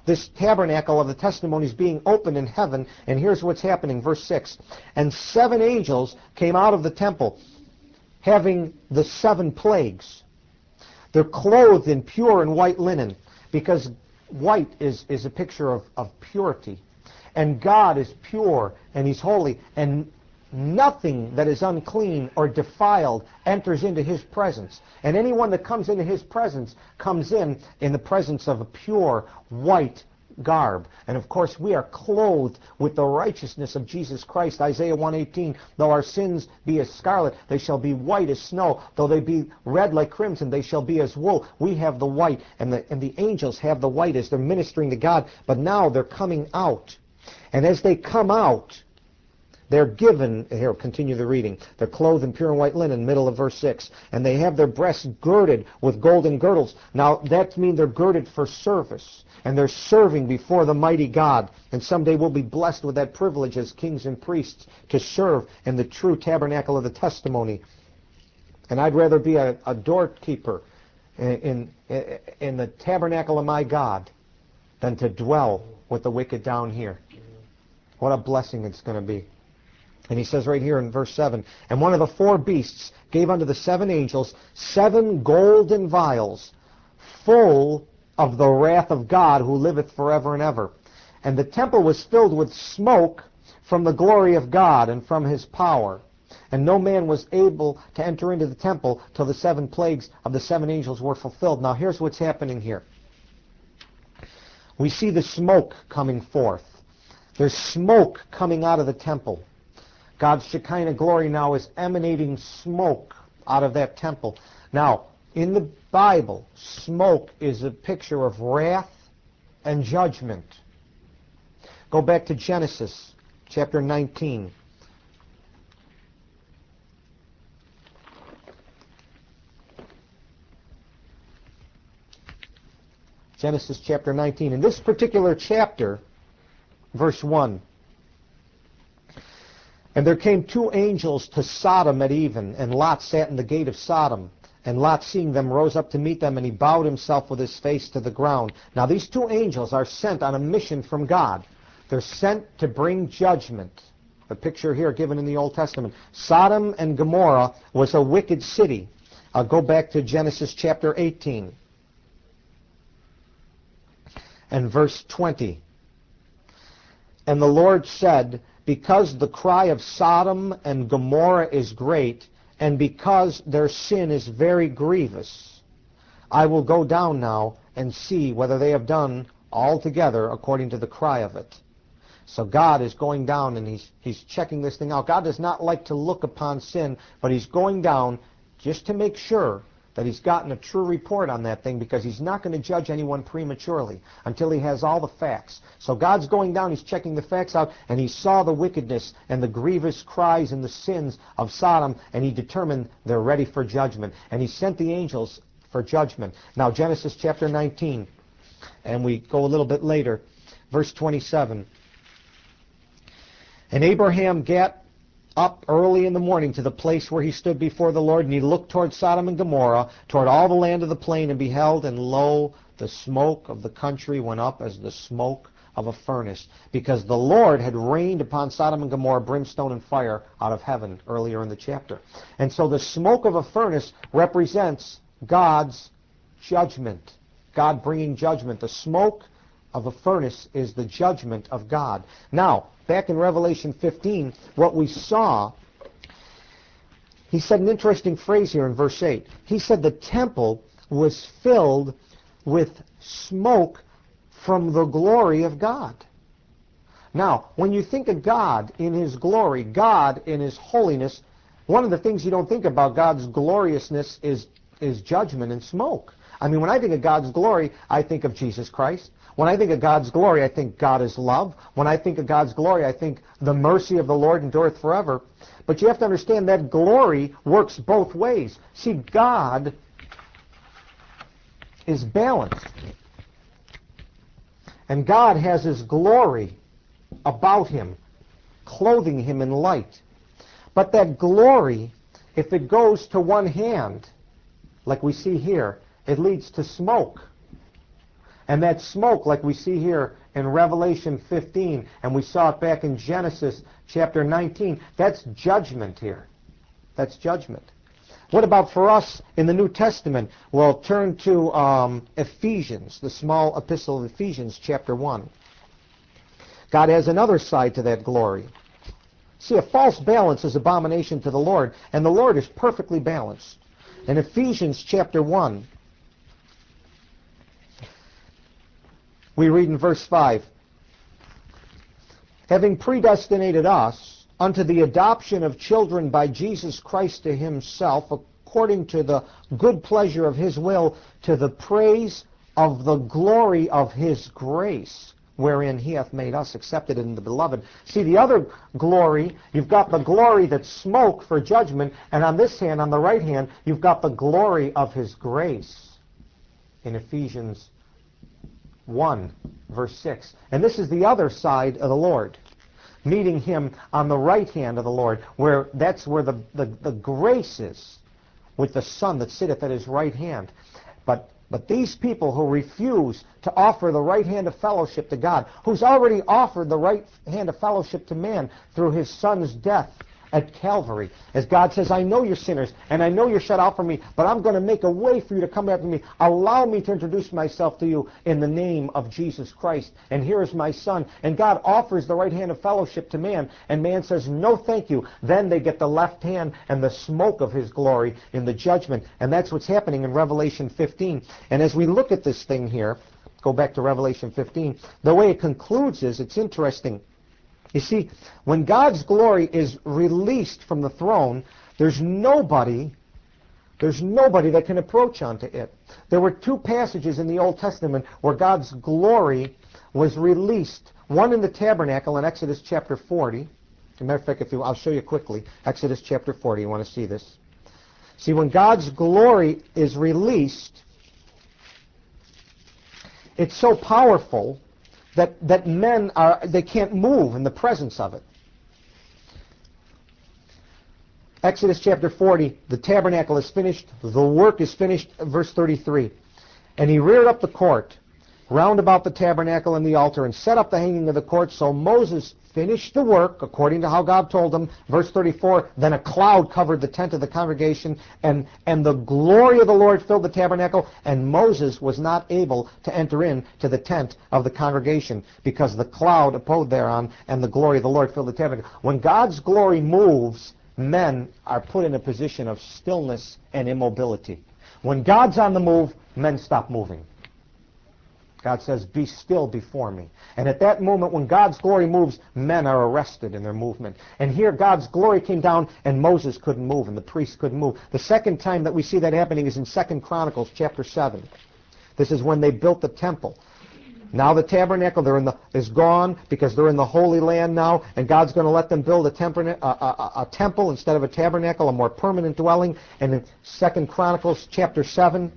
this tabernacle of the testimony is being opened in heaven, and here's what's happening, verse six. And seven angels came out of the temple, having the seven plagues. They're clothed in pure and white linen, because white is, is a picture of, of purity. And God is pure, and He's holy, and nothing that is unclean or defiled enters into His presence. And anyone that comes into His presence comes in in the presence of a pure white garb. And of course we are clothed with the righteousness of Jesus Christ. Isaiah one eighteen, though our sins be as scarlet, they shall be white as snow. Though they be red like crimson, they shall be as wool. We have the white, and the, and the angels have the white as they're ministering to God. But now they're coming out. And as they come out, they're given, here, continue the reading, they're clothed in pure and white linen, middle of verse six, and they have their breasts girded with golden girdles. Now, that means they're girded for service, and they're serving before the mighty God. And someday we'll be blessed with that privilege as kings and priests to serve in the true tabernacle of the testimony. And I'd rather be a, a doorkeeper in, in, in the tabernacle of my God than to dwell with the wicked down here. What a blessing it's going to be. And he says right here in verse seven, and one of the four beasts gave unto the seven angels seven golden vials full of the wrath of God who liveth forever and ever. And the temple was filled with smoke from the glory of God and from His power. And no man was able to enter into the temple till the seven plagues of the seven angels were fulfilled. Now here's what's happening here. We see the smoke coming forth. There's smoke coming out of the temple. God's Shekinah glory now is emanating smoke out of that temple. Now, in the Bible, smoke is a picture of wrath and judgment. Go back to Genesis chapter nineteen. Genesis chapter nineteen. In this particular chapter, verse one, and there came two angels to Sodom at even, and Lot sat in the gate of Sodom. And Lot, seeing them, rose up to meet them, and he bowed himself with his face to the ground. Now these two angels are sent on a mission from God. They're sent to bring judgment. The picture here given in the Old Testament. Sodom and Gomorrah was a wicked city. I'll go back to Genesis chapter eighteen and verse twenty. And the Lord said, because the cry of Sodom and Gomorrah is great, and because their sin is very grievous, I will go down now and see whether they have done altogether according to the cry of it. So God is going down and he's, he's checking this thing out. God does not like to look upon sin, but He's going down just to make sure that He's gotten a true report on that thing, because He's not going to judge anyone prematurely until He has all the facts. So God's going down, He's checking the facts out, and He saw the wickedness and the grievous cries and the sins of Sodom, and He determined they're ready for judgment. And He sent the angels for judgment. Now Genesis chapter nineteen, and we go a little bit later, verse twenty-seven. And Abraham gat up early in the morning to the place where he stood before the Lord, and he looked toward Sodom and Gomorrah, toward all the land of the plain, and beheld, and lo, the smoke of the country went up as the smoke of a furnace, because the Lord had rained upon Sodom and Gomorrah brimstone and fire out of heaven earlier in the chapter. And so the smoke of a furnace represents God's judgment, God bringing judgment. The smoke of a furnace is the judgment of God. Now, back in Revelation fifteen, what we saw, he said an interesting phrase here in verse eight. He said the temple was filled with smoke from the glory of God. Now, when you think of God in His glory, God in His holiness, one of the things you don't think about God's gloriousness is, is judgment and smoke. I mean, when I think of God's glory, I think of Jesus Christ. When I think of God's glory, I think God is love. When I think of God's glory, I think the mercy of the Lord endureth forever. But you have to understand that glory works both ways. See, God is balanced. And God has His glory about Him, clothing Him in light. But that glory, if it goes to one hand, like we see here, it leads to smoke. And that smoke, like we see here in Revelation fifteen, and we saw it back in Genesis chapter nineteen, that's judgment here. That's judgment. What about for us in the New Testament? Well, turn to um, Ephesians, the small epistle of Ephesians, chapter one. God has another side to that glory. See, a false balance is abomination to the Lord, and the Lord is perfectly balanced. In Ephesians chapter one, we read in verse five, having predestinated us unto the adoption of children by Jesus Christ to himself, according to the good pleasure of his will, to the praise of the glory of his grace, wherein he hath made us accepted in the beloved. See, the other glory, you've got the glory that's smoke for judgment, and on this hand, on the right hand, you've got the glory of his grace in Ephesians one, verse six. And this is the other side of the Lord, meeting him on the right hand of the Lord, where that's where the, the, the grace is, with the Son that sitteth at his right hand. But But these people who refuse to offer the right hand of fellowship to God, who's already offered the right hand of fellowship to man through his Son's death at Calvary, as God says, I know you're sinners, and I know you're shut out from me, but I'm going to make a way for you to come back to me. Allow me to introduce myself to you in the name of Jesus Christ, and here is my Son. And God offers the right hand of fellowship to man, and man says, no thank you. Then they get the left hand and the smoke of his glory in the judgment, and that's what's happening in Revelation fifteen. And as we look at this thing here, go back to Revelation fifteen, the way it concludes is, it's interesting. You see, when God's glory is released from the throne, there's nobody, there's nobody that can approach onto it. There were two passages in the Old Testament where God's glory was released. One in the tabernacle in Exodus chapter forty. As a matter of fact, if you, I'll show you quickly. Exodus chapter forty, you want to see this. See, when God's glory is released, it's so powerful that, that men are, they can't move in the presence of it. Exodus chapter forty, the tabernacle is finished, the work is finished, verse thirty-three. And he reared up the court round about the tabernacle and the altar, and set up the hanging of the court. So Moses finished the work according to how God told him. Verse thirty-four, then a cloud covered the tent of the congregation, and, and the glory of the Lord filled the tabernacle, and Moses was not able to enter in to the tent of the congregation, because the cloud abode thereon, and the glory of the Lord filled the tabernacle. When God's glory moves, men are put in a position of stillness and immobility. When God's on the move, men stop moving. God says, be still before me. And at that moment, when God's glory moves, men are arrested in their movement. And here, God's glory came down, and Moses couldn't move, and the priests couldn't move. The second time that we see that happening is in Second Chronicles chapter seven. This is when they built the temple. Now the tabernacle they're in the, is gone, because they're in the Holy Land now, and God's going to let them build a, temper, a, a, a temple instead of a tabernacle, a more permanent dwelling. And in Second Chronicles chapter seven,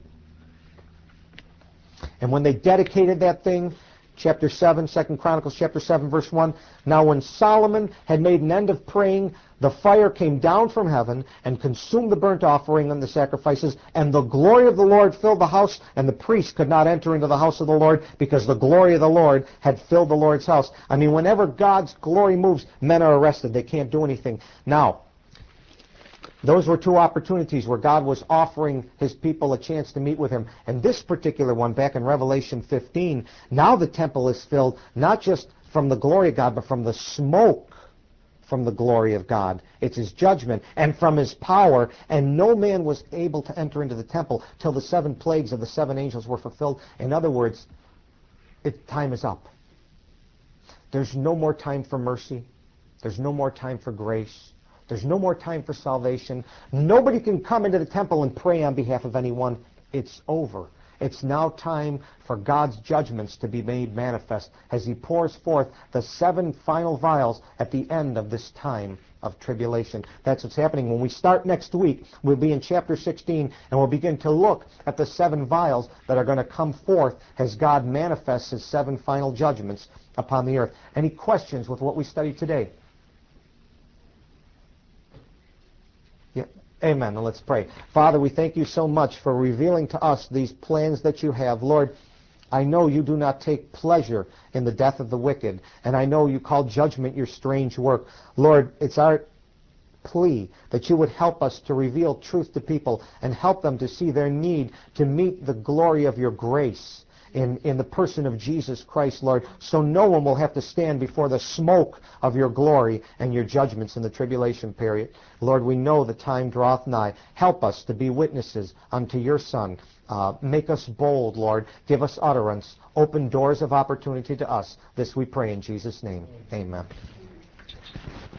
and when they dedicated that thing, chapter seven, Second Chronicles chapter seven, verse one, now when Solomon had made an end of praying, the fire came down from heaven and consumed the burnt offering and the sacrifices, and the glory of the Lord filled the house, and the priests could not enter into the house of the Lord, because the glory of the Lord had filled the Lord's house. I mean, whenever God's glory moves, men are arrested. They can't do anything. Now, those were two opportunities where God was offering his people a chance to meet with him. And this particular one, back in Revelation fifteen, now the temple is filled not just from the glory of God, but from the smoke from the glory of God. It's his judgment, and from his power. And no man was able to enter into the temple till the seven plagues of the seven angels were fulfilled. In other words, it, time is up. There's no more time for mercy. There's no more time for grace. There's no more time for salvation. Nobody can come into the temple and pray on behalf of anyone. It's over. It's now time for God's judgments to be made manifest as he pours forth the seven final vials at the end of this time of tribulation. That's what's happening. When we start next week, we'll be in chapter sixteen, and we'll begin to look at the seven vials that are going to come forth as God manifests his seven final judgments upon the earth. Any questions with what we studied today? Yeah. Amen. Now let's pray. Father, we thank you so much for revealing to us these plans that you have. Lord, I know you do not take pleasure in the death of the wicked, and I know you call judgment your strange work. Lord, it's our plea that you would help us to reveal truth to people and help them to see their need to meet the glory of your grace in, in the person of Jesus Christ, Lord, so no one will have to stand before the smoke of your glory and your judgments in the tribulation period. Lord, we know the time draweth nigh. Help us to be witnesses unto your Son. Uh, make us bold, Lord. Give us utterance. Open doors of opportunity to us. This we pray in Jesus' name. Amen.